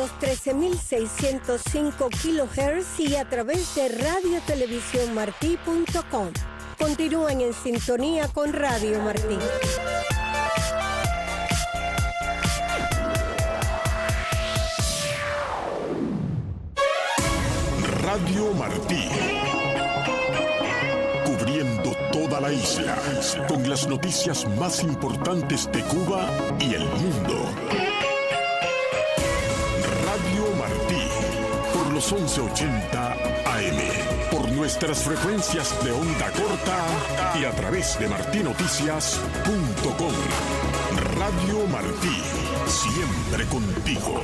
los 13.605 kHz y a través de radiotelevisiónmartí.com. Continúen en sintonía con Radio Martí. Radio Martí. Cubriendo toda la isla con las noticias más importantes de Cuba y el mundo. Radio Martí, por los 1180 AM, por nuestras frecuencias de onda corta y a través de martinoticias.com. Radio Martí, siempre contigo.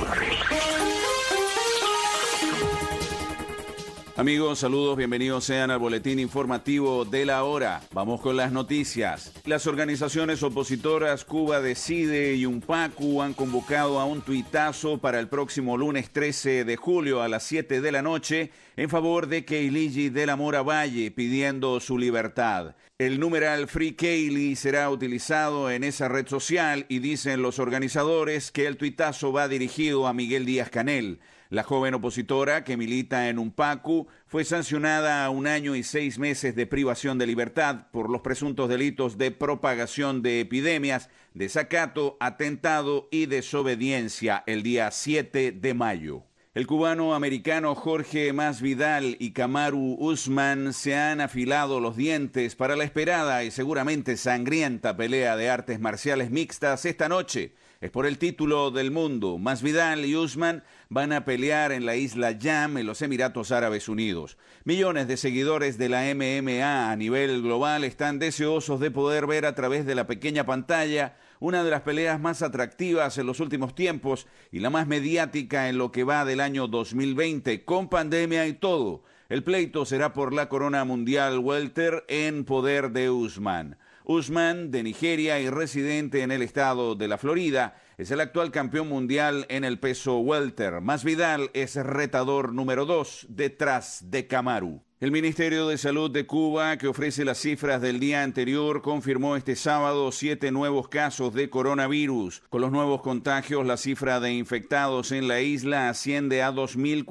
Amigos, saludos, bienvenidos sean al boletín informativo de la hora. Vamos con las noticias. Las organizaciones opositoras Cuba Decide y UNPACU han convocado a un tuitazo para el próximo lunes 13 de julio a las 7 de la noche en favor de Keiligi de la Mora Valle, pidiendo su libertad. El numeral Free Keili será utilizado en esa red social y dicen los organizadores que el tuitazo va dirigido a Miguel Díaz-Canel. La joven opositora, que milita en UNPACU, fue sancionada a 1 año y 6 meses de privación de libertad por los presuntos delitos de propagación de epidemias, desacato, atentado y desobediencia el día 7 de mayo. El cubano-americano Jorge Masvidal y Kamaru Usman se han afilado los dientes para la esperada y seguramente sangrienta pelea de artes marciales mixtas esta noche. Es por el título del mundo. Masvidal y Usman van a pelear en la isla Yam, en los Emiratos Árabes Unidos. Millones de seguidores de la MMA a nivel global están deseosos de poder ver a través de la pequeña pantalla una de las peleas más atractivas en los últimos tiempos y la más mediática en lo que va del año 2020, con pandemia y todo. El pleito será por la corona mundial welter en poder de Usman. Usman, de Nigeria y residente en el estado de la Florida, es el actual campeón mundial en el peso welter. Masvidal es retador número 2 detrás de Kamaru. El Ministerio de Salud de Cuba, que ofrece las cifras del día anterior, confirmó este sábado 7 nuevos casos de coronavirus. Con los nuevos contagios, la cifra de infectados en la isla asciende a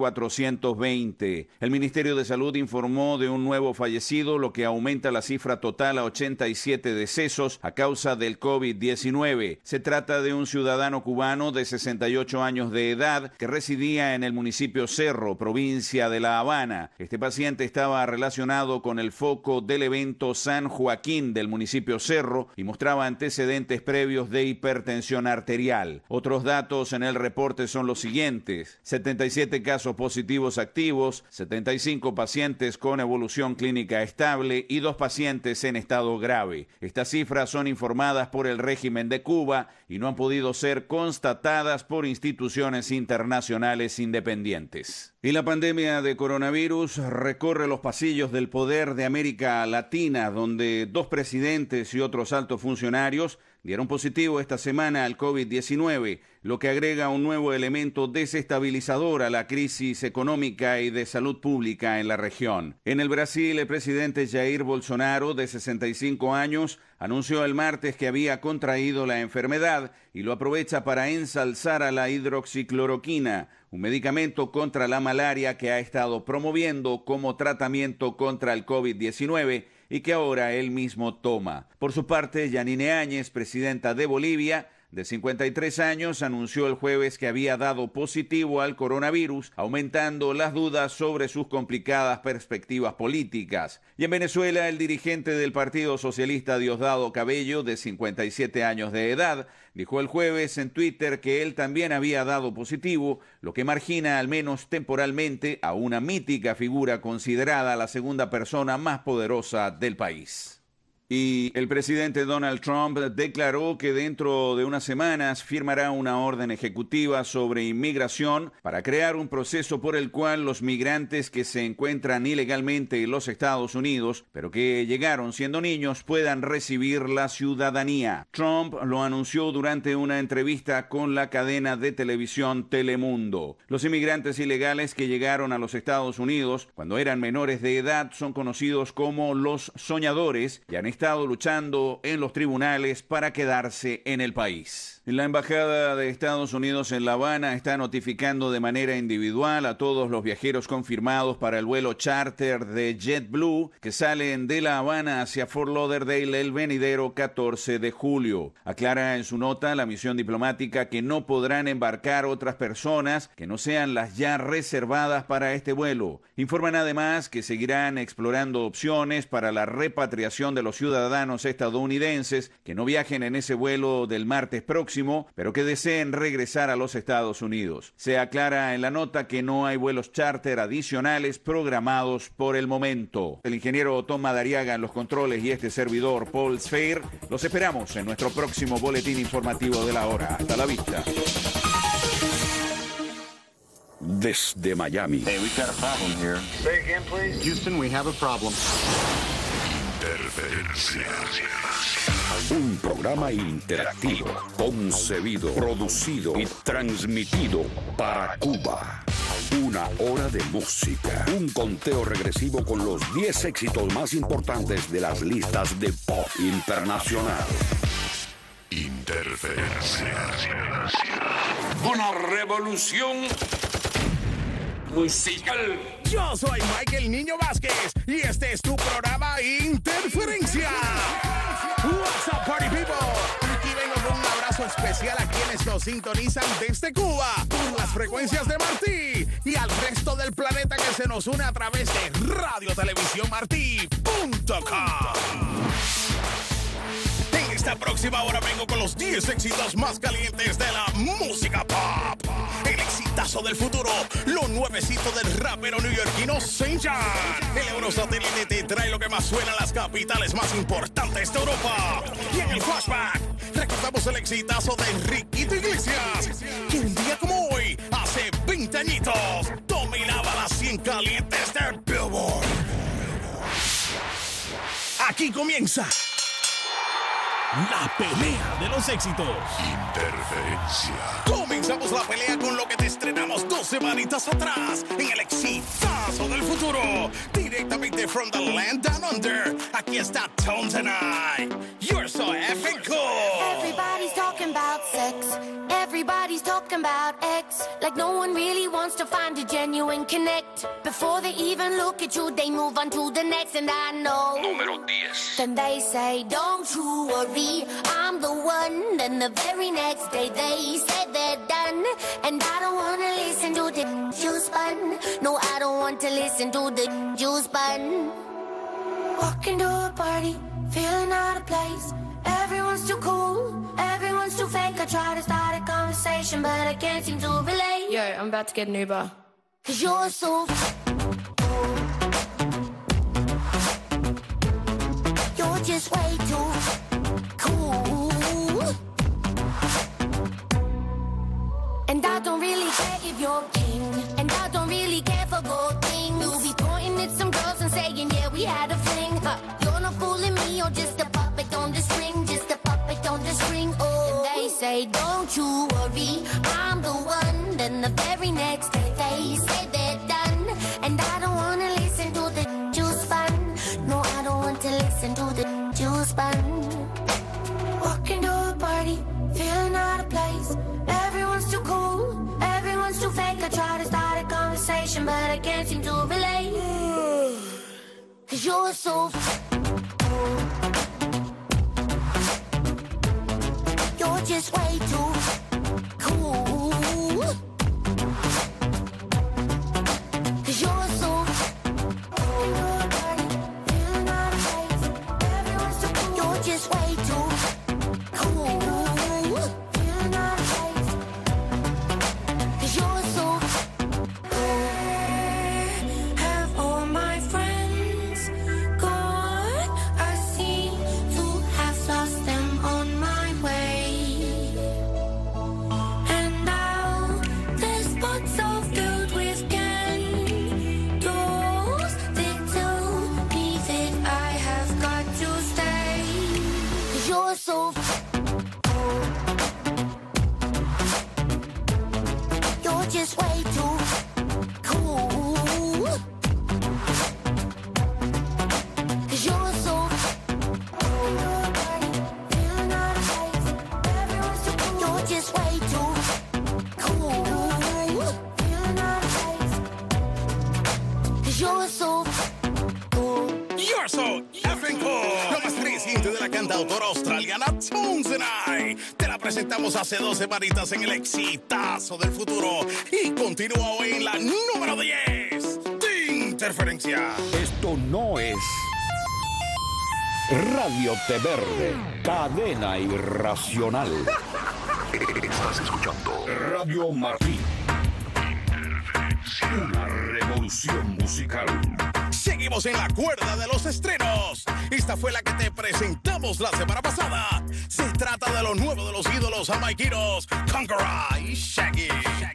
2.420. El Ministerio de Salud informó de un nuevo fallecido, lo que aumenta la cifra total a 87 decesos a causa del COVID-19. Se trata de un ciudadano cubano de 68 años de edad que residía en el municipio Cerro, provincia de La Habana. Este paciente estaba relacionado con el foco del evento San Joaquín del municipio Cerro y mostraba antecedentes previos de hipertensión arterial. Otros datos en el reporte son los siguientes: 77 casos positivos activos, 75 pacientes con evolución clínica estable y 2 pacientes en estado grave. Estas cifras son informadas por el régimen de Cuba y no han podido ser constatadas por instituciones internacionales independientes. Y la pandemia de coronavirus recorre los pasillos del poder de América Latina, donde 2 presidentes y otros altos funcionarios dieron positivo esta semana al COVID-19, lo que agrega un nuevo elemento desestabilizador a la crisis económica y de salud pública en la región. En el Brasil, el presidente Jair Bolsonaro, de 65 años, anunció el martes que había contraído la enfermedad y lo aprovecha para ensalzar a la hidroxicloroquina, un medicamento contra la malaria que ha estado promoviendo como tratamiento contra el COVID-19 y que ahora él mismo toma. Por su parte, Yanine Áñez, presidenta de Bolivia, de 53 años, anunció el jueves que había dado positivo al coronavirus, aumentando las dudas sobre sus complicadas perspectivas políticas. Y en Venezuela, el dirigente del Partido Socialista Diosdado Cabello, de 57 años de edad, dijo el jueves en Twitter que él también había dado positivo, lo que margina al menos temporalmente a una mítica figura considerada la segunda persona más poderosa del país. Y el presidente Donald Trump declaró que dentro de unas semanas firmará una orden ejecutiva sobre inmigración para crear un proceso por el cual los migrantes que se encuentran ilegalmente en los Estados Unidos, pero que llegaron siendo niños, puedan recibir la ciudadanía. Trump lo anunció durante una entrevista con la cadena de televisión Telemundo. Los inmigrantes ilegales que llegaron a los Estados Unidos cuando eran menores de edad son conocidos como los soñadores y han estado luchando en los tribunales para quedarse en el país. La Embajada de Estados Unidos en La Habana está notificando de manera individual a todos los viajeros confirmados para el vuelo charter de JetBlue que salen de La Habana hacia Fort Lauderdale el venidero 14 de julio. Aclara en su nota la misión diplomática que no podrán embarcar otras personas que no sean las ya reservadas para este vuelo. Informan además que seguirán explorando opciones para la repatriación de los ciudadanos estadounidenses que no viajen en ese vuelo del martes próximo, pero que deseen regresar a los Estados Unidos. Se aclara en la nota que no hay vuelos charter adicionales programados por el momento. El ingeniero Tom Madariaga en los controles y este servidor Paul Sfeir, los esperamos en nuestro próximo boletín informativo de la hora. Hasta la vista. Desde Miami. Hey, we've got a problem here. Say again, please. Houston, we have a problem. Interferencia. Un programa interactivo, concebido, producido y transmitido para Cuba. Una hora de música. Un conteo regresivo con los 10 éxitos más importantes de las listas de pop internacional. Interferencia. Una revolución musical. Yo soy Michael Niño Vázquez y este es tu programa Interferencia. What's up, party people? Aquí vengo con un abrazo especial a quienes nos sintonizan desde Cuba por las frecuencias de Martí y al resto del planeta que se nos une a través de radiotelevisiónmartí.com. En esta próxima hora vengo con los 10 éxitos más calientes de la música pop. El exitazo del futuro, lo nuevecito del rapero neoyorquino Saint John. El Eurosatélite te trae lo que más suena en las capitales más importantes de Europa. Y en el flashback, recordamos el exitazo de Enriquito Iglesias, que un día como hoy, hace 20 añitos, dominaba las 100 calientes del Billboard. Aquí comienza la pelea de los éxitos. Interferencia. Comenzamos la pelea con lo que te estrenamos 2 semanitas atrás en el exitazo del futuro. Directamente from the land down under. Aquí está Tones and I. You're so effing cool. Everybody's talking about sex. Everybody's talking about X. Like no one really wants to find a genuine connect. Before they even look at you, they move on to the next. And I know. Número 10. Then they say, don't you worry, I'm the one. Then the very next day they said they're done. And I don't wanna listen to the juice bun. No, I don't want to listen to the juice bun. Walking to a party, feeling out of place. Everyone's too cool, everyone's too fake. I try to start a conversation, but I can't seem to relate. Yo, I'm about to get an Uber. 'Cause you're so cool. You're just way too cool. And I don't really care if you're king. And I don't really care for gold things. You'll be pointing at some girls and saying, yeah, we had a fling. You're not fooling me, you're just a puppet on the string. Just a puppet on the string, oh. And they say, don't you worry, I'm the one. Then the very next day they say they're done. And I don't wanna listen to the juice bun. No, I don't want to listen to the juice bun. Walking to a party, feeling out of place. Everyone's too cool, everyone's too fake. I try to start a conversation, but I can't seem to relate. 'Cause you're so cool. You're just way too cool. 'Cause you're so cool. Feeling out of place. Everyone's too cool. You're just way too cool. Feeling out of place. 'Cause you're so cool. Have all my friends gone? I seem to have lost them on my way. And now the spots are filled with candles. They tell me that I have got to stay. 'Cause you're so cool. You're just way too cool. 'Cause you're so cool. Feeling out of place. Everyone's too cool. You're you're so cool. You're so effing cool. Lo más reciente de la cantautora australiana Tones and I. Te la presentamos hace 2 semanitas en el exitazo del futuro. Y continúa hoy en la número 10 de Interferencia. Esto no es Radio Té Verde, cadena irracional. Estás escuchando Radio Martín. Una revolución musical. Seguimos en la cuerda de los estrenos. Esta fue la que te presentamos la semana pasada. Se trata de lo nuevo de los ídolos jamaiquinos, Conqueror y Shaggy.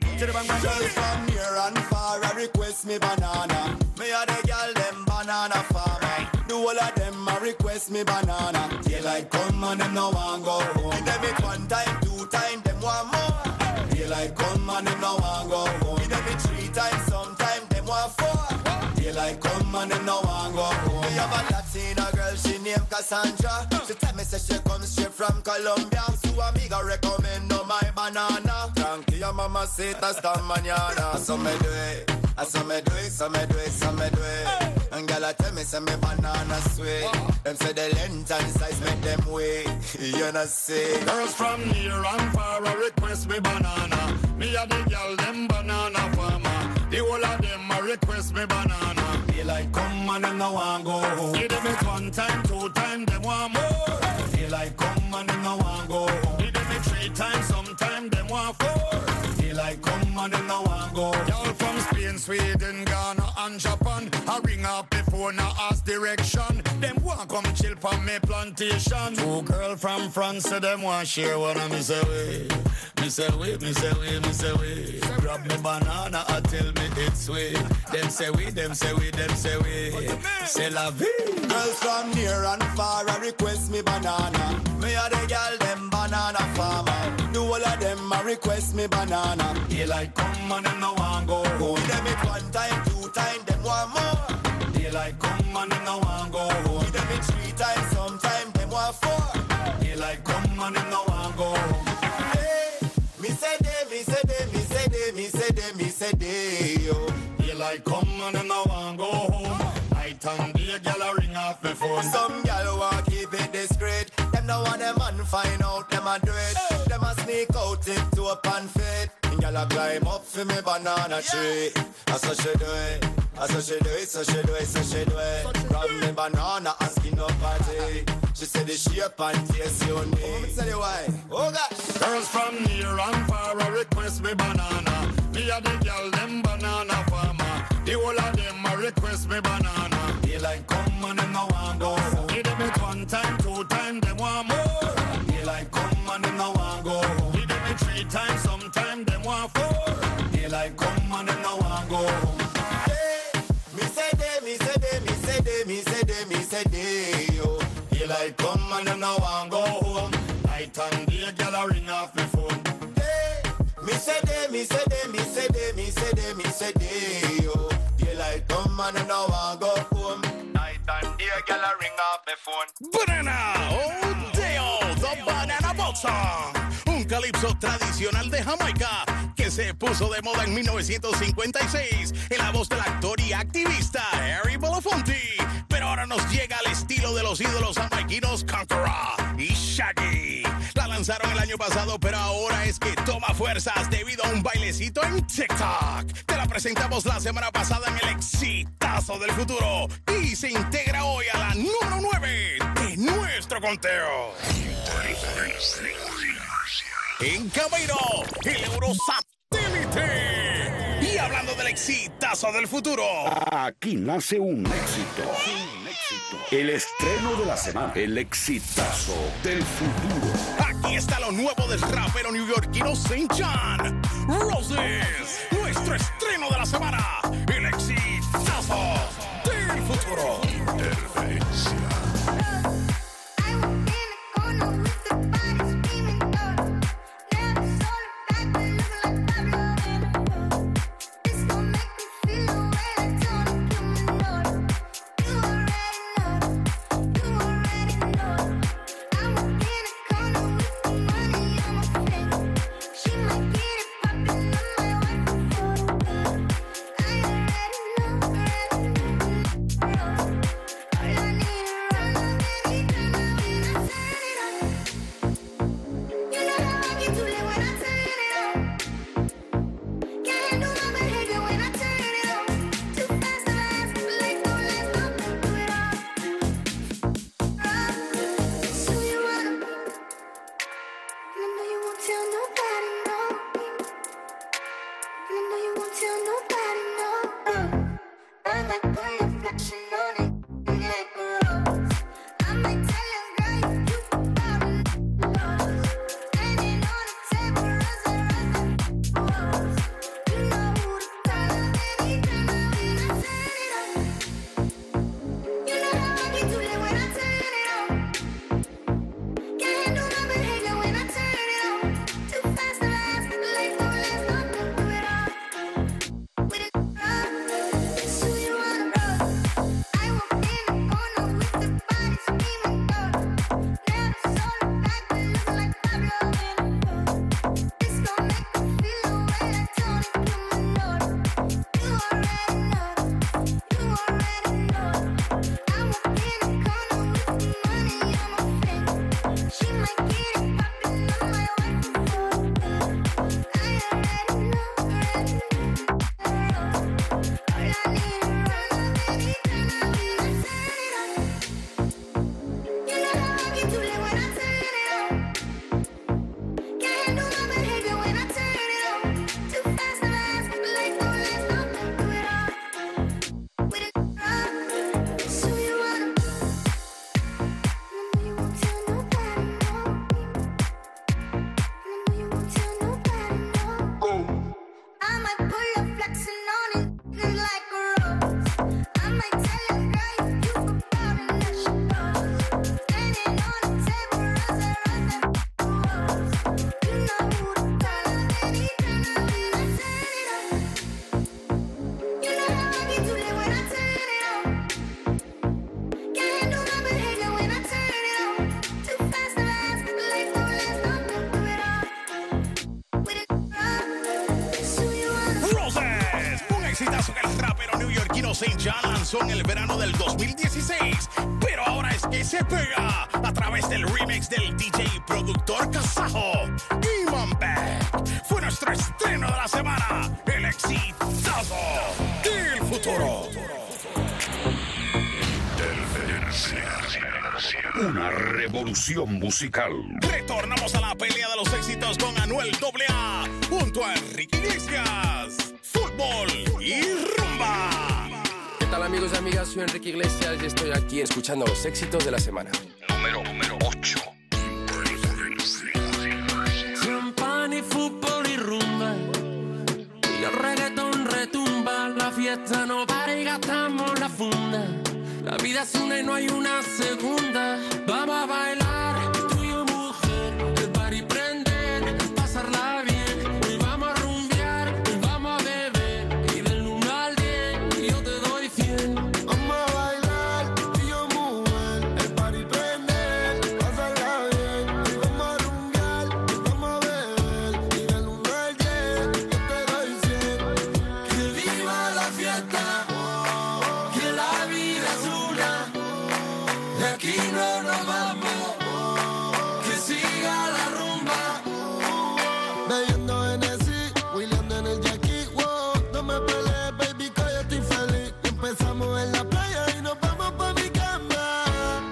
From near and far, I request me banana. Me a the girl them banana farmer. Do all of them a request me banana. Daylight come and them no want go home. Give them it 1 time, 2 time, them want more. Daylight come and them no want go home. Give them it 3 times, sometime them want 4. Daylight come and them no want go home. Me have a Latina girl, she named Cassandra. She tell me say she comes straight from Colombia. So amiga recommend no my banana. Tranquilla mamacita esta mañana. So me do it, so me do it, so me do it, so me do it. And girl I tell me say me banana sweet. Them say the length and size make them wait. You know see. Girls from near and far a request me banana. Me a the girl them banana farmer. The whole of them a request me banana. Daylight come and them no want go home. Give them it 1 time, 2 time, them want more. Daylight come and them no want go home. Give them it 3 times, sometime them want 4. Daylight come and them no want go home. Y'all from Spain, Sweden, Ghana and Japan. I ring up before now ask direction. Them want come chill from me plantation. 2 girl from France, so them want share one of me say way. Me say way, me say way, me say way. Grab me banana and tell me it's sweet. Them say we, them say we, them say we. C'est la vie. Girls from near and far a request me banana. Me a the girl them banana farmer. Do all of them a request me banana. Daylight come and them no want go home. Give them it 1 time, 2 time, them want more. Daylight come and them no want go home. Give them it 3 times, sometime them want 4. Daylight come and them no want go home. Hey, me say they, me say they, me say they, me say they, me say they, yo. Daylight come and them no want go home. Night and day, girl a ring off me phone. Some gal want keep it discreet. Them no want them man find out them a do it. Them a sneak out it to up and fit. And gal a climb up for me banana tree. That's how she do it. That's how she do it. So she do it. So she do it. Grab me banana and skin up party. She said the shape and taste you need. Let me tell you why. Oh gosh. Girls from near and far a request me banana. Me a the girl them banana farmer. The whole of them a request me banana. Daylight come and them no want go home. Give them it 1 time, 2 time, them want more. Daylight come and them no want go home. Give them it 3 times, sometime them want 4. Daylight come and them no want go home. Hey, me say they, me say they, me say they, me say they, me say they, yo. Daylight come and them no want go home. Night and day, girl a ring off me phone. Hey, me say they, me say they, me say they, me say they, me say they, yo. Daylight come and them no want go home. Night and day, girl a ring off me phone. Banana, oh Deo, the Banana Boat Song. Un calipso tradicional de Jamaica que se puso de moda en 1956 en la voz del actor y activista Harry Belafonte. Pero ahora nos llega al estilo de los ídolos jamaiquinos Conqueror y Shaggy. La lanzaron el año pasado, pero ahora es que toma fuerzas debido a un bailecito en TikTok. Te la presentamos la semana pasada en el exitazo del futuro y se integra hoy a la número 9 de nuestro conteo. En camino, el Eurosatélite. Y hablando del exitazo del futuro. Aquí nace un éxito. El estreno de la semana. El exitazo del futuro. Aquí está lo nuevo del rapero neoyorquino St. John. Roses. Nuestro estreno de la semana. El exitazo del futuro. Interferencia. St. John lanzó en el verano del 2016, pero ahora es que se pega a través del remix del DJ y productor kazajo Iman Beck. Fue nuestro estreno de la semana, el exitazo del futuro. Una revolución musical. Retornamos a la pelea de los éxitos con Anuel AA junto a Enrique Iglesias. Fútbol y rumba. ¿Qué tal, amigos y amigas? Soy Enrique Iglesias y estoy aquí escuchando los éxitos de la semana. Número 8. Champán y fútbol y rumba, y el reggaetón retumba. La fiesta no para y gastamos la funda. La vida es una y no hay una segunda. Vamos a bailar, tú y yo, mujer. El party prender, pasarla bien. Hoy vamos a rumbear, hoy vamos a beber. Y del 1 al 10 yo te doy 100. Vamos a bailar, tú y yo, mujer. El party prender, pasarla bien. Hoy vamos a rumbear, hoy vamos a beber. Y del 1 al 10 yo te doy 100. Que viva la fiesta, que la vida es una. De aquí no nos vamos, que siga la rumba. Bebiendo Hennessy, William en el Jackie, wow. No me pelees, baby, que yo estoy feliz. Empezamos en la playa y nos vamos pa' mi cama.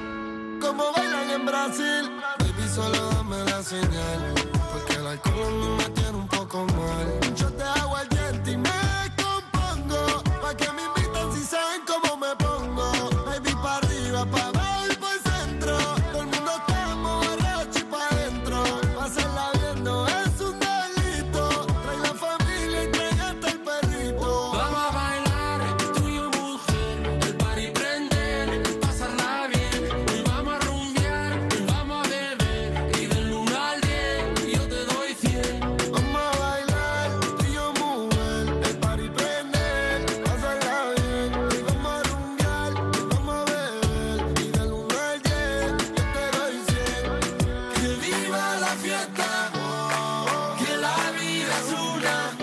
Como bailan en Brasil, baby, solo dame la señal. Porque el alcohol a mí me tiene un poco mal. Yo te hago el diente y me compongo. Pa' que me invitan si saben cómo me pongo. Baby, pa' arriba, pa' abajo y por el centro. Todo el mundo estamos borracho y pa' adentro. Pasarla bien no es un delito. Trae la familia y trae hasta el perrito. Vamos a bailar, tú y yo, mujer. El party prender, pasarla bien. Hoy vamos a rumbear, hoy vamos a beber. Y del 1 al 10 yo te doy 100. Vamos a bailar, tú y yo, mujer. El party prender, pasarla bien. Hoy vamos a rumbear, hoy vamos a beber. Y del 1 al 10 yo te doy 100. Que viva la fiesta, que la vida es una.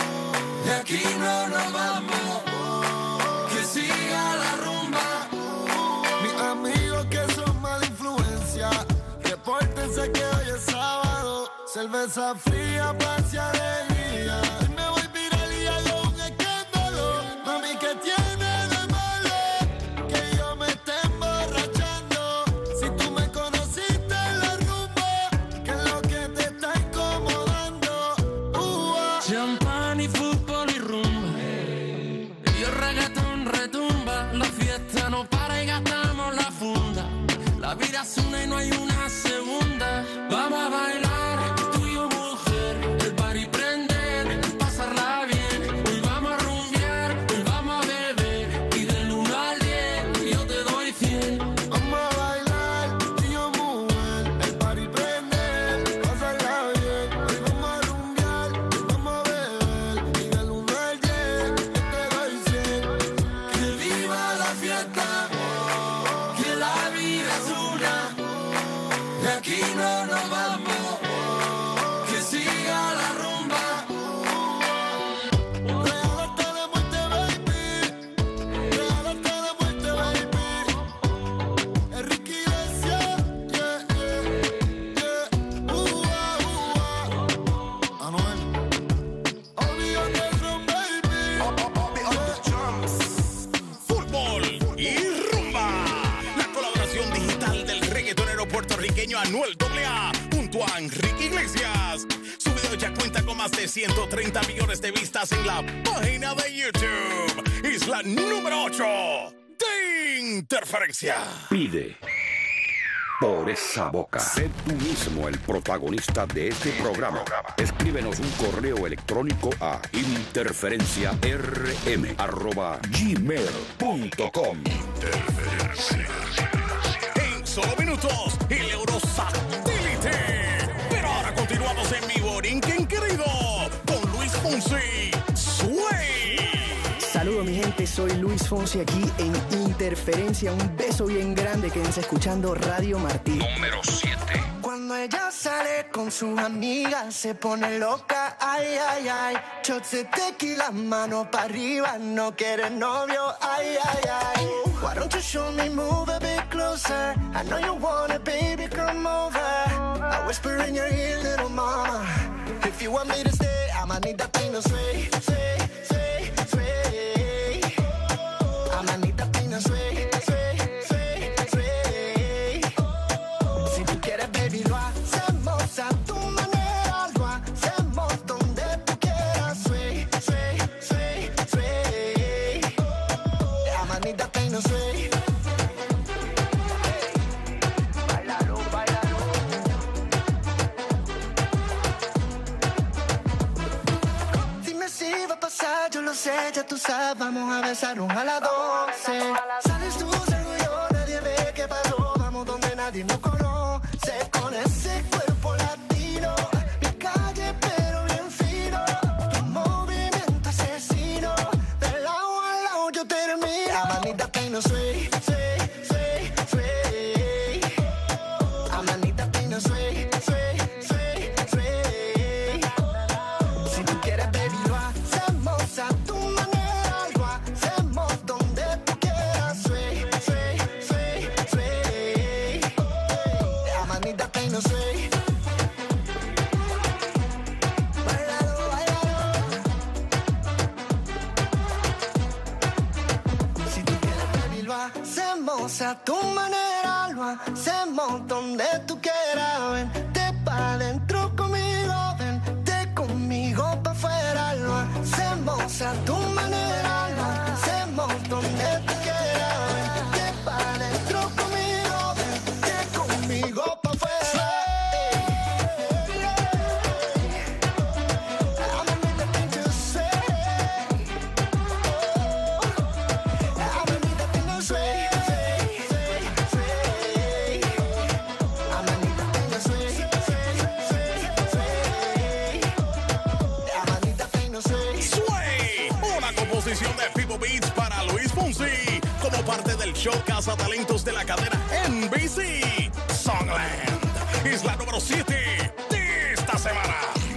De aquí no nos vamos, que siga la rumba. Mis amigos que son mala influencia, repórtense que hoy es sábado. Cerveza fría, paz y alegría. Hoy me voy viral y hago un escándalo. Mami, ¿qué tiene de malo que yo me esté emborrachando? Si tú me conociste en la rumba, ¿qué es lo que te está incomodando? Champán y fútbol y rumba. de 130 millones de vistas en la página de YouTube. Es la número 8 de Interferencia. Pide por esa boca. Sé tú mismo el protagonista de este programa. Escríbenos un correo electrónico a interferenciarm@gmail.com. En solo minutos, el Eurosatélite. Pero ahora continuamos en mi borinquen querido con Luis Fonsi. Sway. Saludos mi gente, soy Luis Fonsi aquí en Interferencia. Un beso bien grande, quédense escuchando Radio Martí. Número 7. Cuando ella sale con sus amigas se pone loca, ay, ay, ay. Shots de tequila, mano para arriba, no quiere novio, ay, ay, ay. Why don't you show me, move a bit closer? I know you want it, baby, come over. I whisper in your ear, little mama. If you want me to stay, I'ma need that thing to sway, sway, sway, sway. I'ma need that thing to sway, sway, sway, sway. Si tú quieres, baby, lo hacemos a tu manera, lo hacemos donde tú quieras, sway, sway, sway, sway. I'ma need that thing to sway. Bailalo, bailalo. Dime si va a pasar, yo lo sé, ya tú sabes, vamos a besarnos a las 12. Sales tú, salgo yo, nadie ve qué pasó, vamos donde nadie nos conoce, con ese cuerpo latino, mi calle pero bien fino, tu movimiento asesino, de lado a lado yo termino. I'ma need that thing to sway, sway, sway, sway. I'ma need that thing to sway, sway, sway, sway. Si tú quieres, baby, lo hacemos a tu manera, lo hacemos donde tú quieras, sway, sway, sway, sway. I'ma need that thing to sway. Bailalo, bailalo. Si tú quieres, baby, lo hacemos a tu manera, lo hacemos donde tú quieras, vente pa' dentro conmigo, vente conmigo pa' afuera, lo hacemos a tu manera, lo hacemos donde tú quieras, vente pa' dentro conmigo, vente conmigo pa' afuera. I'ma need that thing to sway. I'ma need that thing to sway, sway, sway, sway. I'ma need that thing to sway, sway, sway, sway. I'ma need that thing to sway. Sway, una composición de People Beats para Luis Fonsi, como parte del show Casa Talentos de la cadena NBC. Songland es la número 7 de esta semana.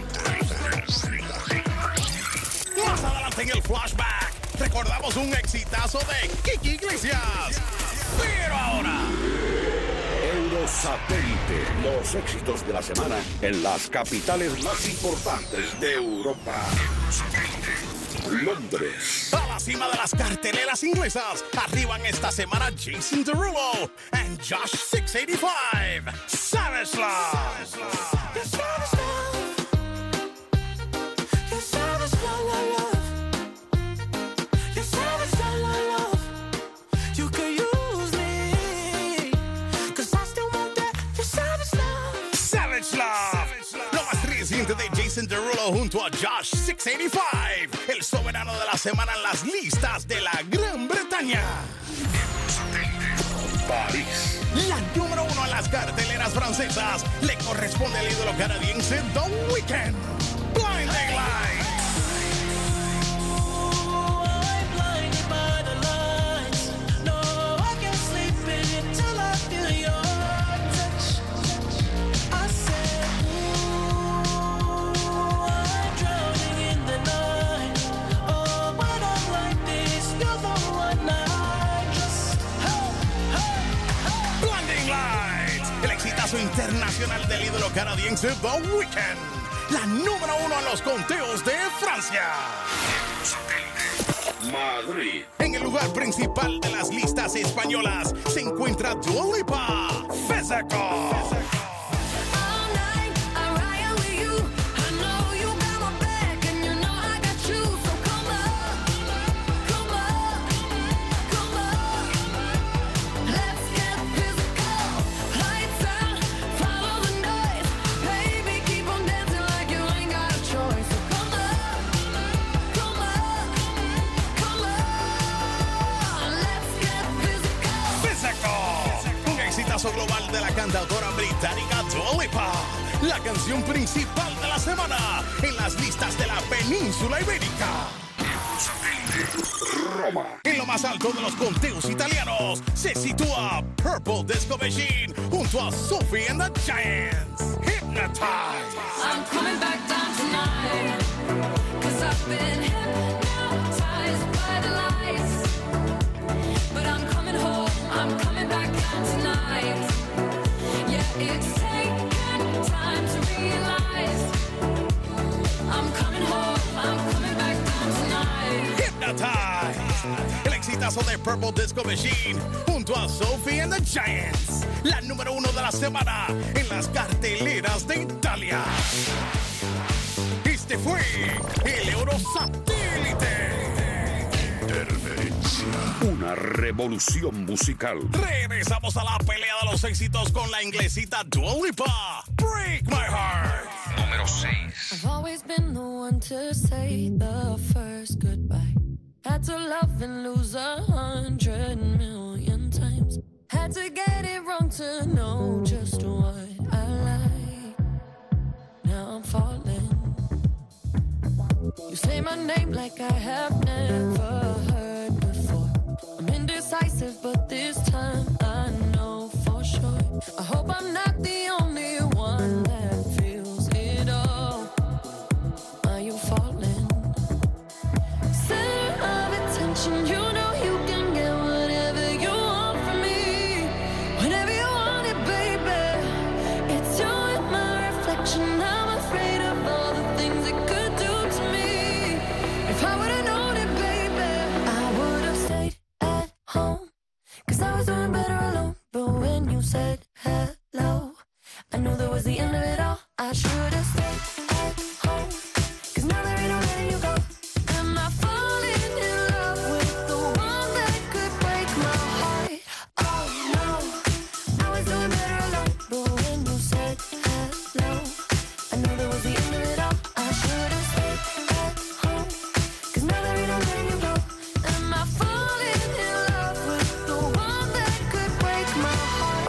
Más adelante en el flashback, recordamos un exitazo de Kiki Iglesias. Pero ahora, Eurosatélite. Los éxitos de la semana en las capitales más importantes de Europa. Londres. a la cima de las carteleras inglesas, arriban esta semana Jason Derulo and Josh 685. Savage Love. De Jason Derulo junto a Josh 685, el soberano de la semana en las listas de la Gran Bretaña. París. La número 1 en las carteleras francesas le corresponde al ídolo canadiense The Weeknd. Blinding Lights. Internacional del ídolo canadiense The Weeknd, la número 1 en los conteos de Francia. Madrid. En el lugar principal de las listas españolas se encuentra Dua Lipa, Physical. exitazo global de la cantautora británica Dua Lipa. La canción principal de la semana en las listas de la península ibérica. Roma. En lo más alto de los conteos italianos se sitúa Purple Disco Machine junto a Sophie and the Giants. Hypnotize. I'm coming back down tonight, 'cause I've been hypnotized by the lights. But I'm coming home, I'm coming back down tonight. Yeah, it's taken time to realize. I'm coming home, I'm coming back down tonight. Hypnotize. El exitazo de Purple Disco Machine junto a Sophie and the Giants. La número 1 de la semana en las carteleras de Italia. Este fue el Eurosatélite. Interferencia. Una revolución musical. Regresamos a la pelea de los éxitos con la inglesita Dua Lipa. Break My Heart. Número 6. I've always been the one to say the first goodbye. Had to love and lose 100 million times. Had to get it wrong to know just what I like. Now I'm falling. You say my name like I have never heard before. I'm indecisive, but this time I know for sure. I hope I'm not the only one that feels it all. Are you falling? Center of attention, you know you can get whatever you want from me. Whenever you want it, baby. It's you and my reflection. I'm afraid of all the things it could do to me. If I would've known it, baby, I would've stayed at home. 'Cause I was doing better alone. But when you said hello, I knew that was the end of it all. I should've stayed at home. 'Cause now there ain't no letting you go. Am I falling in love with the one that could break my heart? Oh no, I was doing better alone. But when you said hello, I knew that was the end of it all. I should've stayed at home. 'Cause now there ain't no letting you go. Am I falling in love with the one that could break my heart?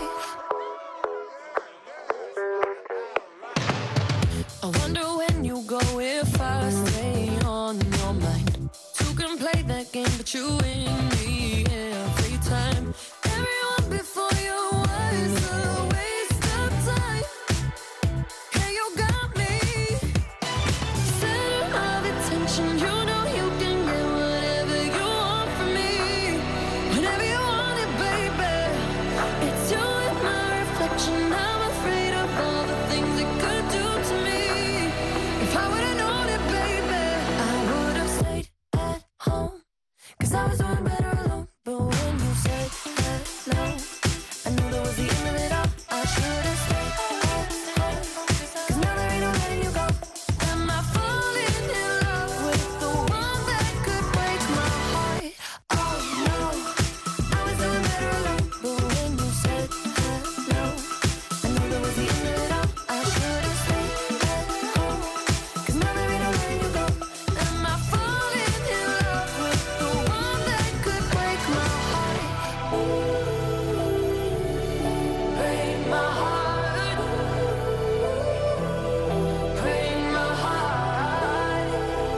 I wonder when you go if I stay on your mind. Two can play that game, but you win me every time. Everyone before you was a waste of time. Hey, you got me. Center of attention, you know you can get whatever you want from me. Whenever you want it, baby. It's you and my reflection. I'm afraid of all the things it could do to me. If I would've known it, baby, I would've stayed at home. 'Cause I was doing better alone. But when you said hello, I knew that was the end of it all. I should've stayed at home. 'Cause now there ain't no letting you go. Am I falling in love with the one that could break my heart? Oh no, I was doing better alone. But when you said hello, I knew that was the end of it all. I should've stayed at home. 'Cause now there ain't no letting you go. Am I falling in love with the one that could break my heart? Break my heart. Break my heart.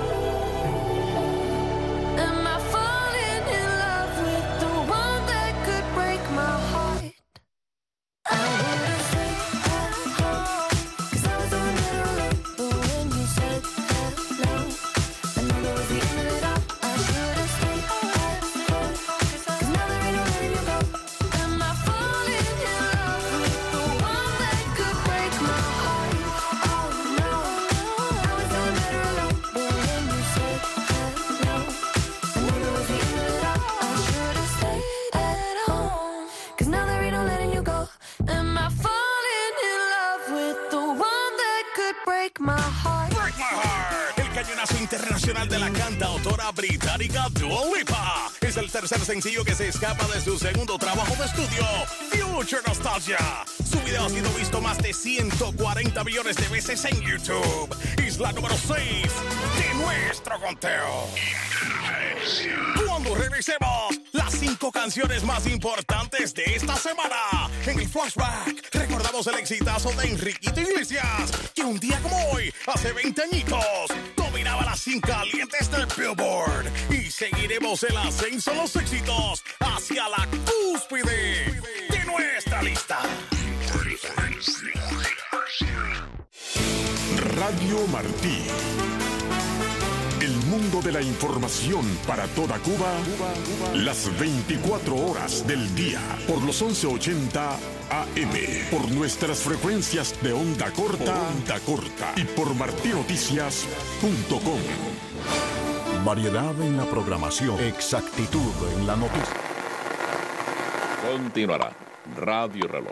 Am I falling in love with the one that could break my heart? I would've stayed at home. 'Cause I was doing better alone. But when you said hello, I knew that was the end of it all. I should've stayed at home. 'Cause now there ain't no letting you go. Am I falling in love with the one that could break my heart? Oh no, I was doing better alone. But when you said hello, I knew that was the end of it all. I should've stayed at home. 'Cause now there ain't no letting you go. Am I falling in love with the one that could break my heart? Break My Heart. El cañonazo internacional de la cantautora británica Dua Lipa. Es el tercer sencillo que se escapa de su segundo trabajo de estudio, Future Nostalgia. Su video ha sido visto más de 140 millones de veces en YouTube. Es la número 6 de nuestro conteo. Cuando regresemos, las 5 5 canciones más importantes de esta semana. En el flashback recordamos el exitazo de Enriquito Iglesias, que un día como hoy, hace 20 añitos, dominaba las 100 calientes del Billboard. Y seguiremos el ascenso a los éxitos hacia la cúspide de nuestra lista. Radio Martí. El mundo de la información para toda Cuba, las 24 horas del día, por los 1180 AM, por nuestras frecuencias de onda corta, y por martinoticias.com. Variedad en la programación, exactitud en la noticia. Continuará Radio Reloj.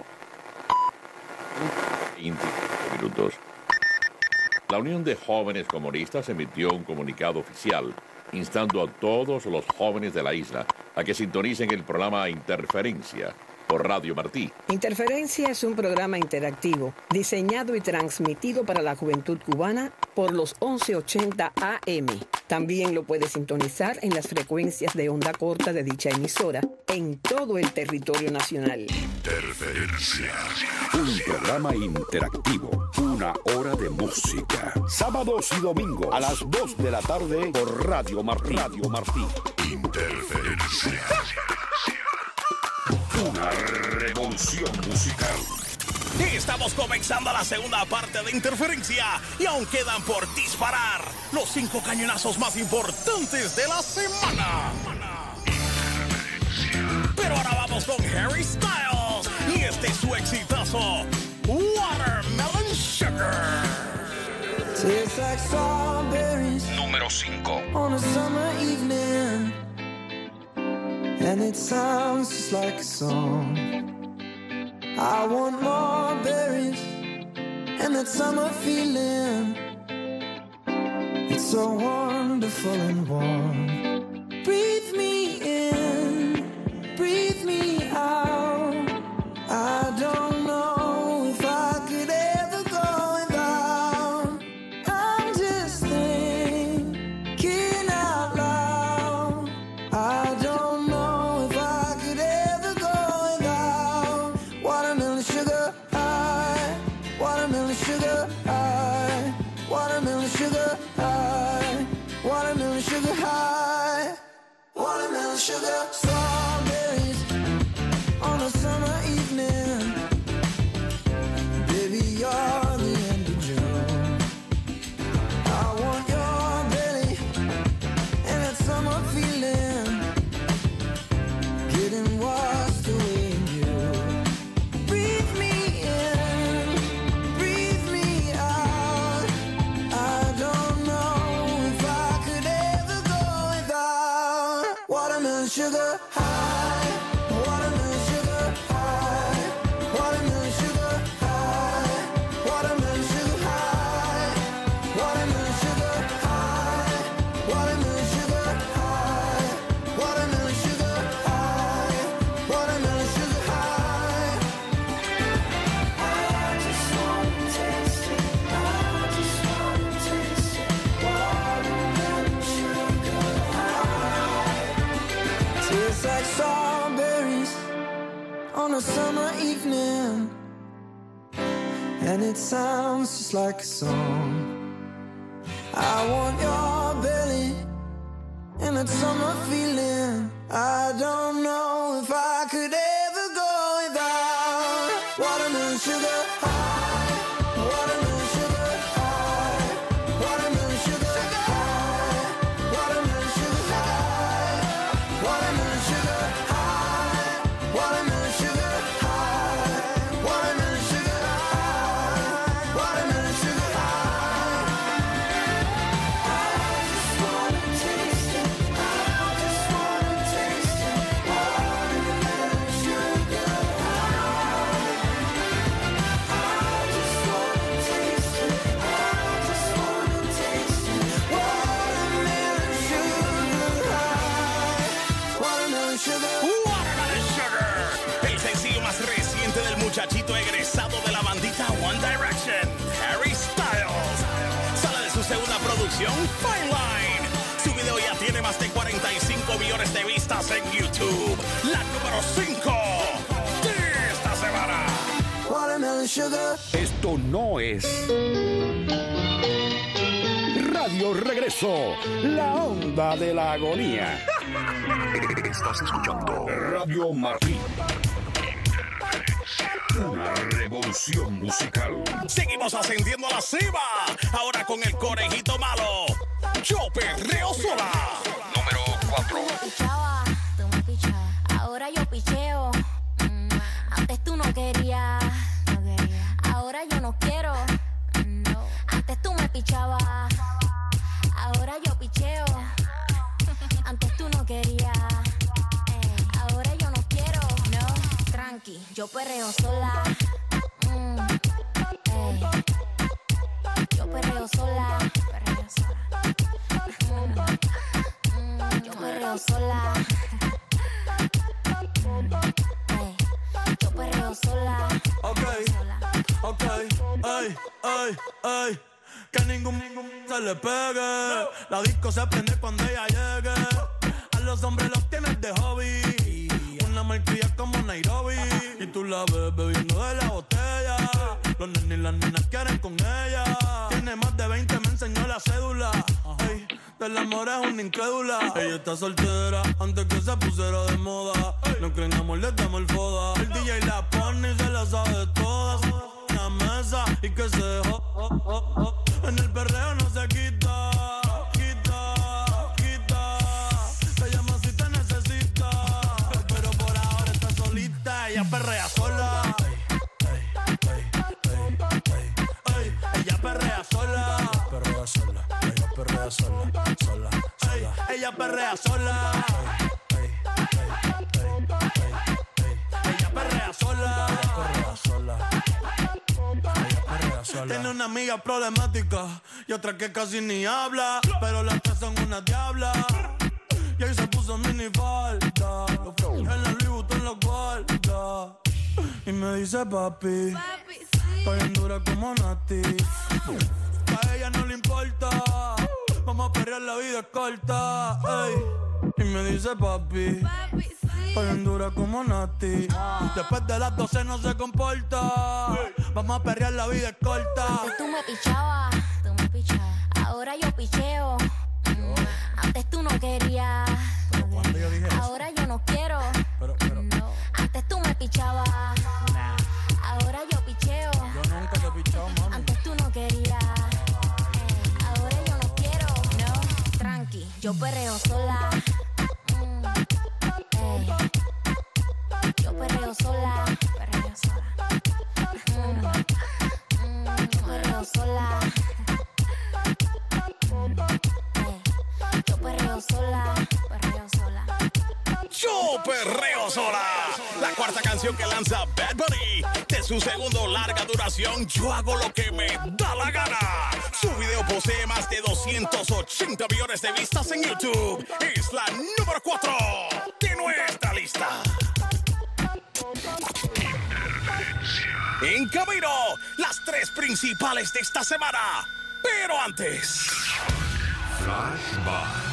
25 minutos. La Unión de Jóvenes Comunistas emitió un comunicado oficial instando a todos los jóvenes de la isla a que sintonicen el programa Interferencia por Radio Martí. Interferencia es un programa interactivo diseñado y transmitido para la juventud cubana por los 1180 AM. También lo puede sintonizar en las frecuencias de onda corta de dicha emisora en todo el territorio nacional. Interferencia. Un programa interactivo. Una hora de música. Sábados y domingos a las 2 de la tarde por Radio Martí. Radio Martí. Interferencia. Una revolución musical. Estamos comenzando la segunda parte de Interferencia y aún quedan por disparar los 5 cañonazos más importantes de la semana. Pero ahora vamos con Harry Styles y este es su exitazo, Watermelon Sugar. Tastes like strawberries. Número 5. On a summer evening, and it sounds just like a song. I want more berries and that summer feeling. It's so wonderful and warm. Breathe me in, breathe me out. I don't know if I could ever go without. I'm just thinking out loud. I don't know if I could ever go without watermelon sugar high, watermelon sugar high, watermelon sugar high, watermelon sugar high, watermelon sugar. Strawberries on a summer evening, baby, you're the end of June. I want your belly and that summer feeling, getting washed away in you. Breathe me in, breathe me out. I don't know if I could ever go without watermelon sugar high, watermelon sugar high, watermelon sugar high, watermelon sugar high, watermelon sugar high, watermelon sugar high, watermelon sugar high, watermelon sugar high. I just wanna taste it, I just wanna taste it, watermelon sugar high. Tastes like strawberries on a summer evening, and it sounds just like a song. I want your belly and that summer feeling. I don't know if I could ever go without watermelon sugar high, watermelon sugar high, watermelon sugar high, watermelon sugar high, watermelon sugar high, watermelon sugar high, watermelon sugar high, watermelon sugar high. I just wanna taste it, I just wanna taste it, watermelon sugar high. sugar. Esto no es Radio Regreso, la onda de la agonía. Estás escuchando Radio Martín. Una revolución musical. Seguimos ascendiendo a la cima. Ahora con el conejito malo. Yo perreo sola. Número 4. Tú me pichabas, ahora yo picheo. Antes tú no querías, ahora yo no quiero. Antes tú me pichabas, ahora yo picheo. Antes tú no querías, ahora yo no quiero. No, tranqui, yo perreo sola. Yo perreo sola. Yo perreo sola. Yo perreo sola. Ok, ay, que ningún se le pegue. La disco se prende cuando ella llegue. A los hombres los tienes de hobby. Una malcria como Nairobi. Y tú la ves bebiendo de la botella. Los nenes y las nenas quieren con ella. Tiene más de 20, me enseñó la cédula. Ey, del amor es una incrédula. Ella está soltera antes que se pusiera de moda. No creen amor, le damos el foda. El DJ la pone y se la sabe todas. Una mesa y que se dejó. En el perreo no se quita. Te llama si te necesita. Pero por ahora está solita. Ella perrea sola. Ella perrea sola. Ella perrea sola. Ella perrea sola. Ella perrea sola. Tiene una amiga problemática y otra que casi ni habla, pero las tres son una diabla. Y ahí se puso mini falta, en la Louis Vuitton los guarda. Y me dice papi, estoy en dura como Nati. A ella no le importa, vamos a perrear, la vida es corta. Ey. Y me dice papi, estoy en dura como Nati. Después de las 12 no se comporta. Vamos a perrear, la vida es corta. Antes tú me pichabas, ahora yo picheo. Antes tú no querías, ahora yo no quiero. Antes tú me pichabas, ahora yo picheo. Yo nunca te he pichado, mami. Antes tú no querías, ahora yo no quiero. No, tranqui, yo perreo sola. Yo perreo sola. Yo perreo sola. Yo perreo sola. Yo perreo sola. La cuarta canción que lanza Bad Bunny. De su segundo larga duración, Yo hago lo que me da la gana. Su video posee más de 280 millones de vistas en YouTube. Es la número 4 de nuestra lista. En camino, las 3 principales de esta semana. Pero antes... Flashback.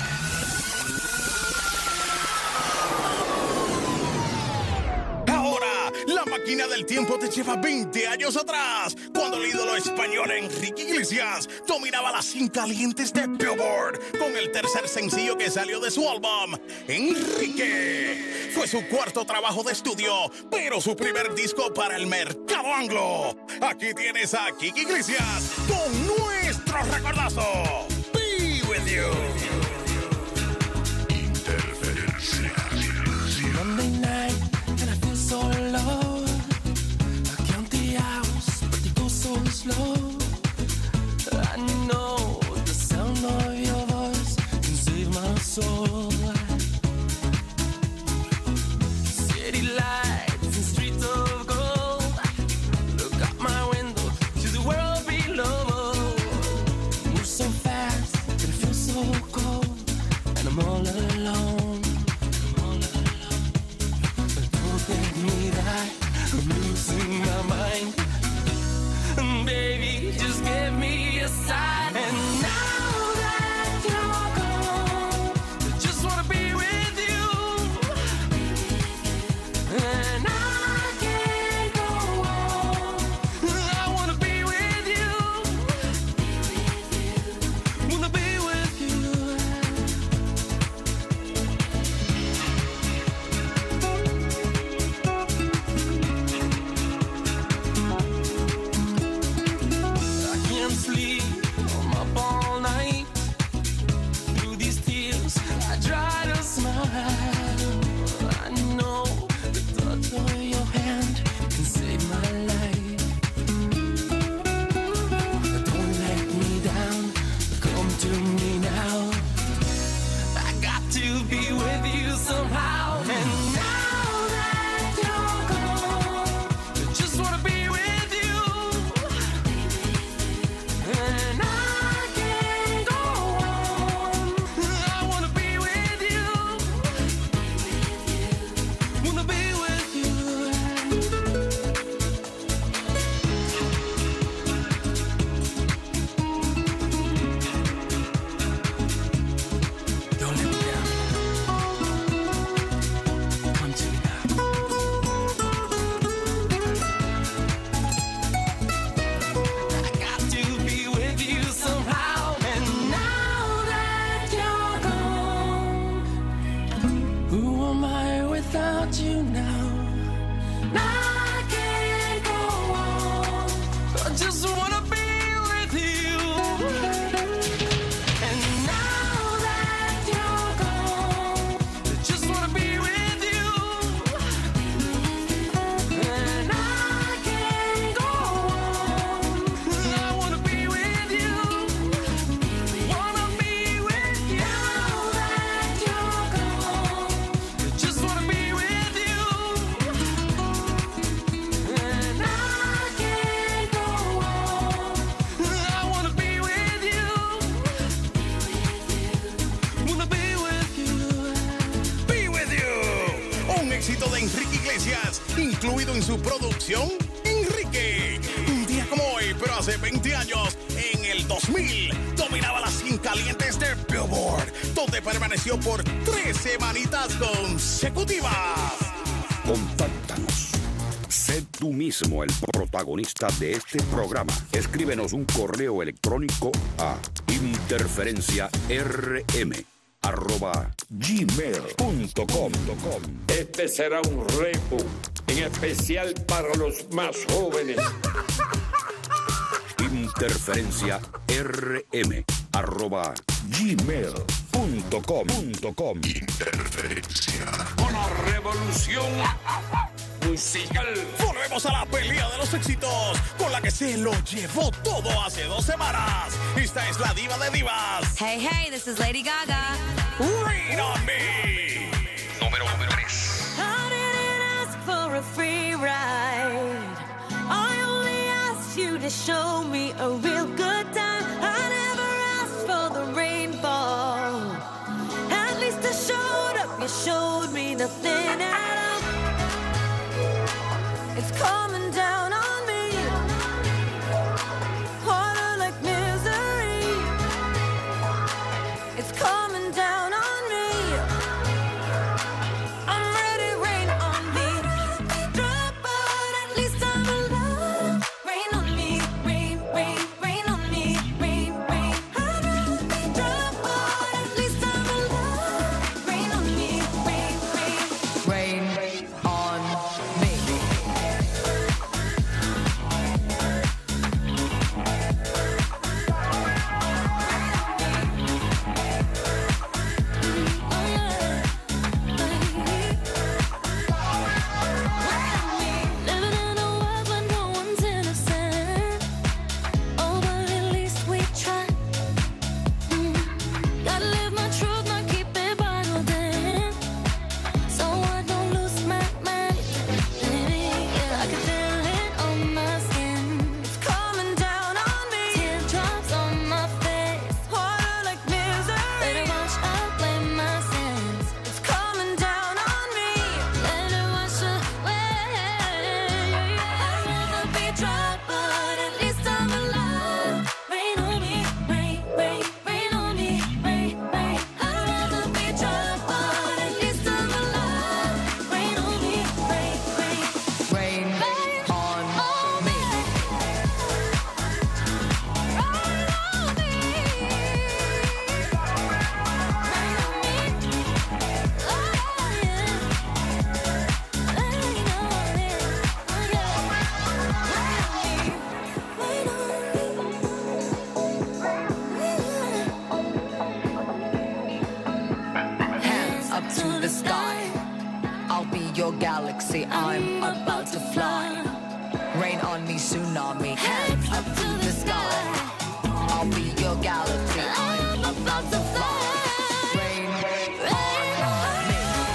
Ahora, la máquina del tiempo te lleva 20 años atrás, cuando el ídolo español Enrique Iglesias dominaba las 100 calientes de Billboard con el tercer sencillo que salió de su álbum, Enrique. Fue su cuarto trabajo de estudio, pero su primer disco para el mercado anglo. Aquí tienes a Kiki Iglesias con nuestro recordazo, Be With You. Monday night and I feel so low. I count the hours, but they go so slow. I know the sound of your voice can save my soul. City lights and streets of gold. Look out my window to the world below. Move so fast, but it feels so cold. you somehow. And now that you're gone, I just wanna be with you. And I can't go on. I wanna be with you. Wanna be with you. Don't let me down. Come to me now. I got to be with you somehow. And now that you're gone, who am I without you now? I can't go on. I just wanna be with you. And now that you're gone, I just wanna be with you. And I can't go on. I wanna be with you. Wanna be with you. Now that you're gone, I just wanna be with you. And I can't go on. I wanna be with you. Wanna be with you. Be With You, un éxito de Enrique Iglesias, incluido en su producción, Enrique. Un día como hoy, pero hace 20 años, en el 2000, dominaba las 100 calientes de Billboard, donde permaneció por 3 semanitas consecutivas. Contáctanos. Sé tú mismo el protagonista de este programa. Escríbenos un correo electrónico a interferenciarm@gmail.com. Este será un repo, en especial para los más jóvenes. interferenciarm@gmail.com. Interferencia. Una revolución musical. Volvemos a la pelea de los éxitos, con la que se lo llevó todo hace 2 semanas. Esta es la diva de divas. Hey, hey, this is Lady Gaga. Rain on Me. Número 3. I didn't ask for a free ride. I only asked you to show me a real good time. I never asked for the rainfall. At least I showed up. You showed me nothing at all. It's coming down on me. Harder like misery. It's coming down on me. I'm ready, rain on me. Drop, but at least I'm alive. Rain on me, rain, rain, rain on me, rain, rain. I'd rather be drop, but at least I'm alive. Rain on me, rain, rain. Rain on me. Living in a world where no one's innocent. Oh, but at least we try. Gotta live my truth, not keep it bottled in. So I don't lose my mind. Yeah, I can feel it on my skin. It's coming down on me. Teardrops on my face. Harder like misery. Better watch out, blame my sins. It's coming down on me. Better watch away. I'd rather be dry, but at least I'm alive. Rain on me, rain, rain, rain on me, rain, rain. I'd rather be dry, but at least I'm alive. Rain on me, rain, rain. Rain on me. Hands up to the sky. I'll be your galaxy. I'm about to fly. Rain on me, tsunami. Hands up to the sky. I'll be your galaxy. I'm about to fly. Rain on me.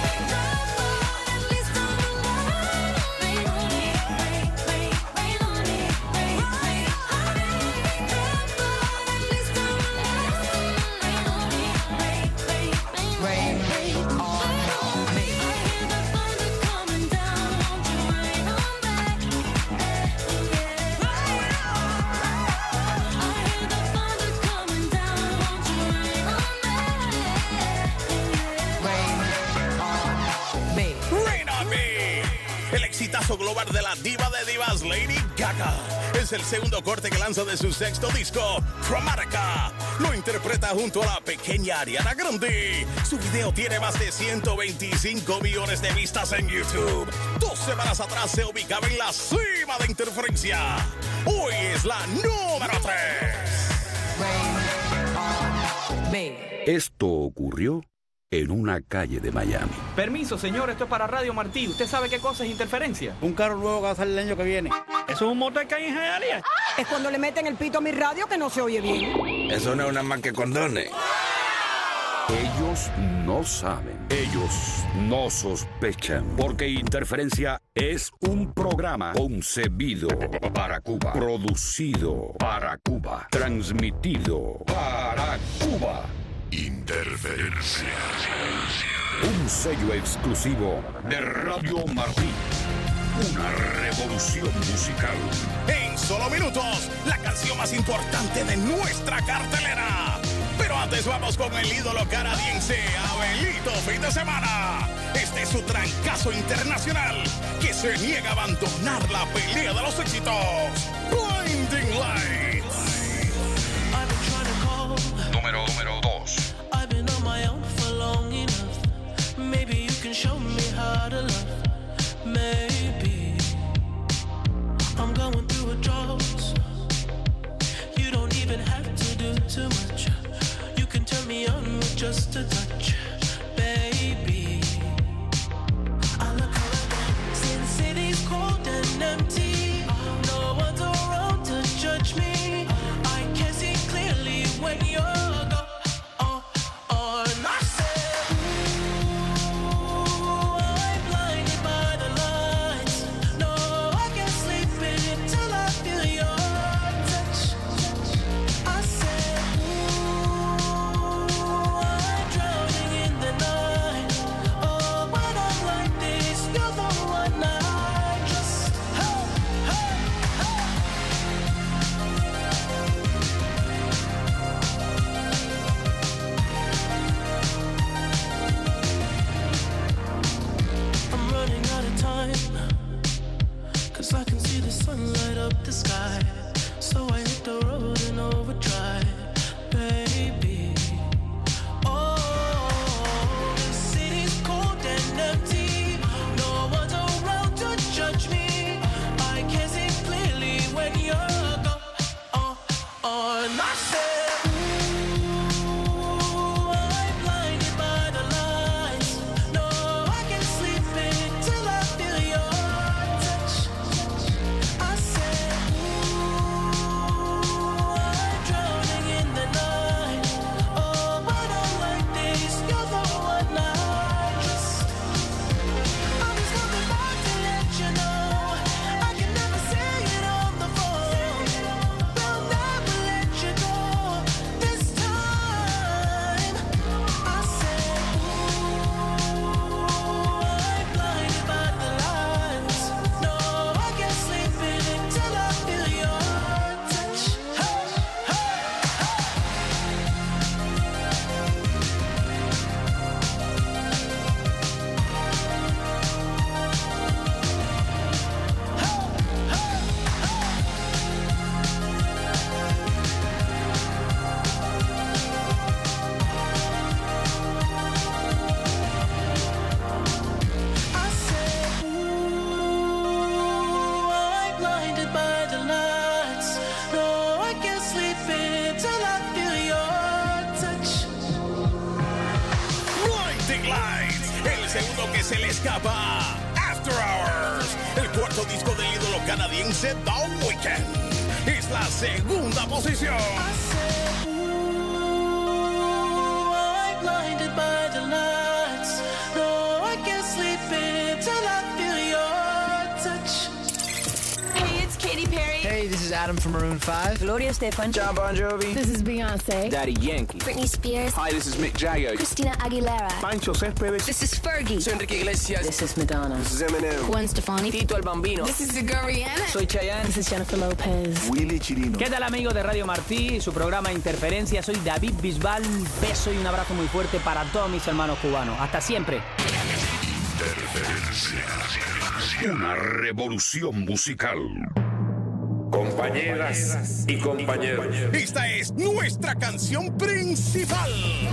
el exitazo global de la diva de divas Lady Gaga. Es el segundo corte que lanza de su sexto disco, Chromatica. Lo interpreta junto a la pequeña Ariana Grande. Su video tiene más de 125 millones de vistas en YouTube. 2 semanas atrás se ubicaba en la cima de Interferencia. Hoy es la número 3. Esto ocurrió en una calle de Miami. Permiso, señor, esto es para Radio Martí. ¿Usted sabe qué cosa es interferencia? Un carro nuevo que va a salir el año que viene. ¿Eso es un motor que hay en Hialeah? Es cuando le meten el pito a mi radio que no se oye bien. Eso no es una más que condones. Ellos no saben, ellos no sospechan, porque Interferencia es un programa concebido para Cuba, producido para Cuba, transmitido para Cuba. Interferencia. Un sello exclusivo de Radio Martí. Una revolución musical. En solo minutos, la canción más importante de nuestra cartelera. Pero antes vamos con el ídolo canadiense, Abelito Fin de Semana. Este es su trancazo internacional que se niega a abandonar la pelea de los éxitos. Blinding Lights. Número 2. I've been on my own for long enough. Maybe you can show me how to love. Maybe I'm going through a drought. You don't even have to do too much. You can turn me on with just a touch, baby. I look around since city's cold and empty. No one's around to judge me. I can see clearly when you're gone. I said, ooh, I'm blinded by the lights. No, I can't sleep until I feel your touch. I said, ooh, I'm drowning in the night. Oh, when I'm like this, you're the one I just, hey, hey, hey. I'm running out of time, 'cause I can see the sun light up the sky. So I hit the road in overdrive, baby. Oh, the city's cold and empty. No one's around to judge me. I can see clearly when you're gone. And I said, ooh, I'm blinded by the lights. No, I can't sleep until I feel your touch. I said, ooh, I'm drowning in the night. Oh, when I'm like this, you're the one I just. I'm just coming back to let you know I can never say it on the phone. Will never let you go this time. I said, ooh, I'm blinded by the lights. No, I can't sleep until I feel your touch. Hey, hey, I said, ooh, I'm blinded by the lights. No, I can't sleep until I feel your touch. Blinding Lights, el segundo que se le escapa. After Hours, el cuarto disco del ídolo canadiense The Weeknd. Es la segunda posición. I'm blinded by the lights. No, I can't sleep until I feel your touch. Hey, it's Katy Perry. Hey, this is Adam from Maroon 5. Gloria Estefan. John Bon Jovi. This is Beyonce. Daddy Yankee. Britney Spears. Hi, this is Mick Jagger. Christina Aguilera. Pancho Céspedes. This is Fergie. Soy Enrique Iglesias. This is Madonna. This is Eminem. Gwen Stefani. Tito el Bambino. This is the girl Rihanna. Soy Chayanne. This is Jennifer Lopez. Willy Chirino. ¿Qué tal, amigos de Radio Martí? Su programa Interferencia. Soy David Bisbal. Un beso y un abrazo muy fuerte para todos mis hermanos cubanos. Hasta siempre. Una revolución musical. Compañeras y compañeros. Esta es nuestra canción principal.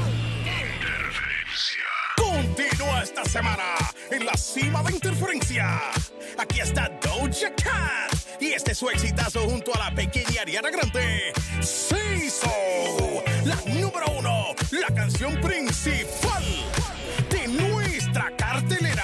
Continúa esta semana en la cima de Interferencia. Aquí está Doja Cat y este es su exitazo junto a la pequeña Ariana Grande. Say So, la número 1, la canción principal de nuestra cartelera.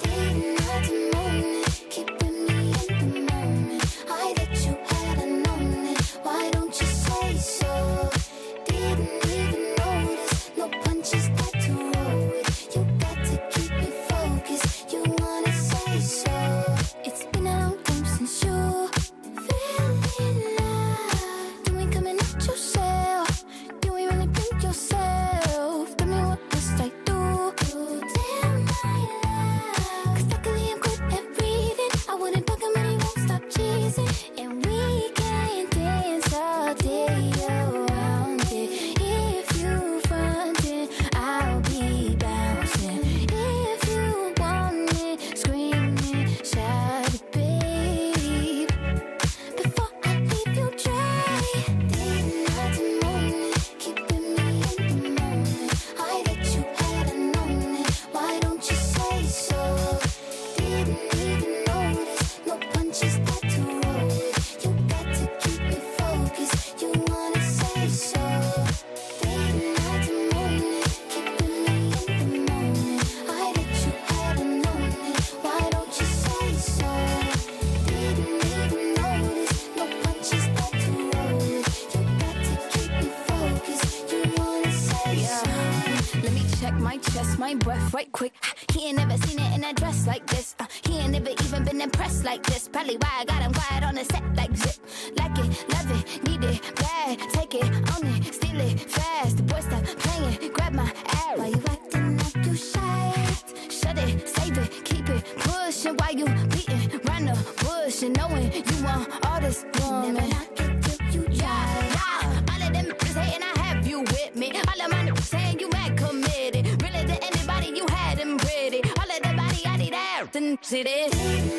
Right quick, he ain't never seen it in a dress like this. He ain't never even been impressed like this. Probably why I got him quiet on the set like zip. Like it, love it, need it, bad. Take it, own it, steal it, fast. The boy stop playing, grab my ass. Why you acting like you shy? Shut it, save it, keep it pushing. Why you beating round the bush and knowing you want all this woman? Never knock it till you try. All of them is hating, I have you with me. All of my niggas saying you mad committed. Really to anybody you had them pretty. All of the body I need out and see this.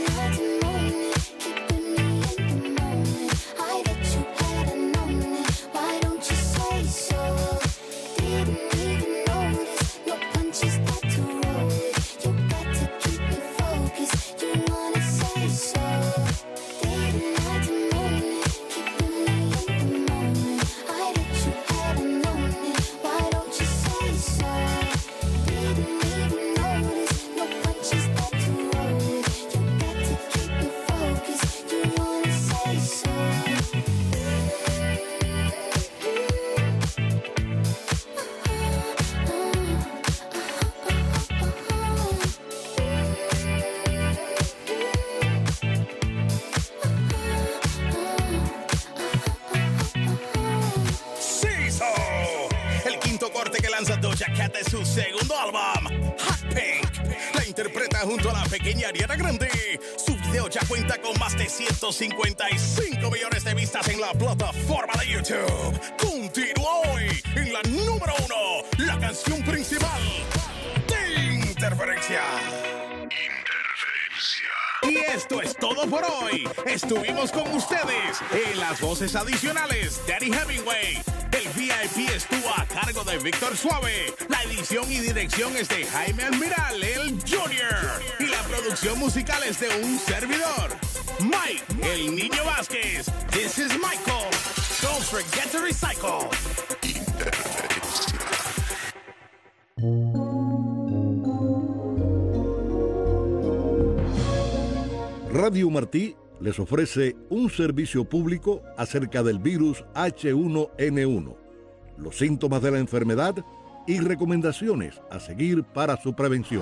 Doja Cat de su segundo álbum, Hot Pink. La interpreta junto a la pequeña Ariana Grande. Su video ya cuenta con más de 155 millones de vistas en la plataforma de YouTube. Continúa hoy en la número 1, la canción principal de Interferencia. Y esto es todo por hoy. Estuvimos con ustedes en las voces adicionales, Daddy Hemingway. El VIP estuvo a cargo de Víctor Suave. La edición y dirección es de Jaime Almiral, el Junior. Y la producción musical es de un servidor, Mike, el Niño Vázquez. This is Michael. Don't forget to recycle. Radio Martí les ofrece un servicio público acerca del virus H1N1, los síntomas de la enfermedad y recomendaciones a seguir para su prevención.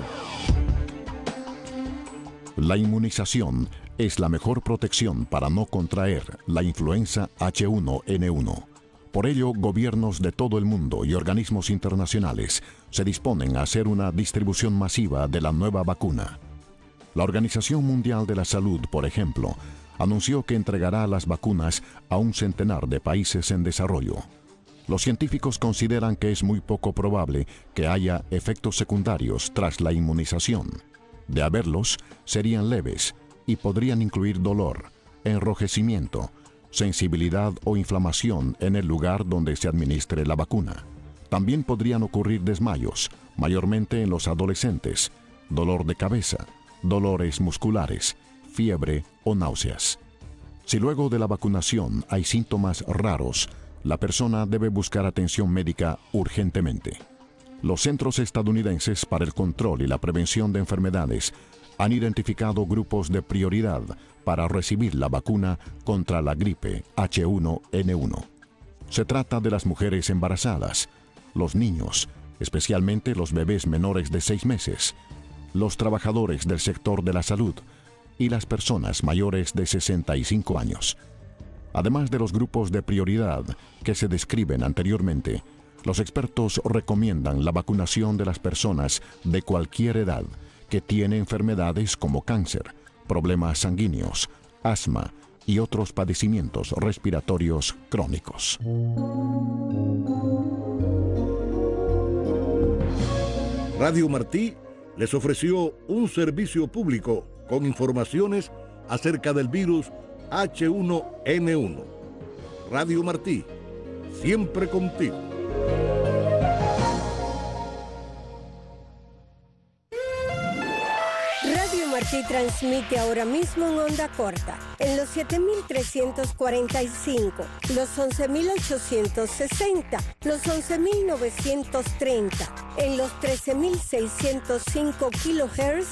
La inmunización es la mejor protección para no contraer la influenza H1N1. Por ello, gobiernos de todo el mundo y organismos internacionales se disponen a hacer una distribución masiva de la nueva vacuna. La Organización Mundial de la Salud, por ejemplo, anunció que entregará las vacunas a un centenar de países en desarrollo. Los científicos consideran que es muy poco probable que haya efectos secundarios tras la inmunización. De haberlos, serían leves y podrían incluir dolor, enrojecimiento, sensibilidad o inflamación en el lugar donde se administre la vacuna. También podrían ocurrir desmayos, mayormente en los adolescentes, dolor de cabeza, dolores musculares, fiebre o náuseas. Si luego de la vacunación hay síntomas raros, la persona debe buscar atención médica urgentemente. Los Centros Estadounidenses para el Control y la Prevención de Enfermedades han identificado grupos de prioridad para recibir la vacuna contra la gripe H1N1. Se trata de las mujeres embarazadas, los niños, especialmente los bebés menores de 6 meses, los trabajadores del sector de la salud y las personas mayores de 65 años. Además de los grupos de prioridad que se describen anteriormente, los expertos recomiendan la vacunación de las personas de cualquier edad que tienen enfermedades como cáncer, problemas sanguíneos, asma y otros padecimientos respiratorios crónicos. Radio Martí les ofreció un servicio público con informaciones acerca del virus H1N1. Radio Martí, siempre contigo. Radio Martí transmite ahora mismo en onda corta, en los 7.345, los 11.860, los 11.930, en los 13.605 kHz